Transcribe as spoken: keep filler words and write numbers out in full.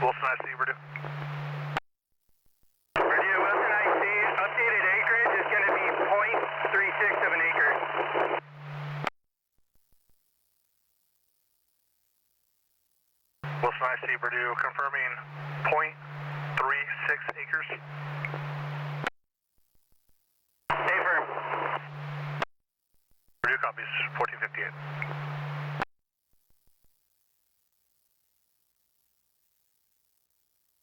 Wilson I C, Purdue. Purdue, Wilson I C, updated acreage is going to be zero point three six of an acre. Wilson I C, Purdue, confirming zero point three six acres. Stay firm. Purdue copies, fourteen fifty-eight.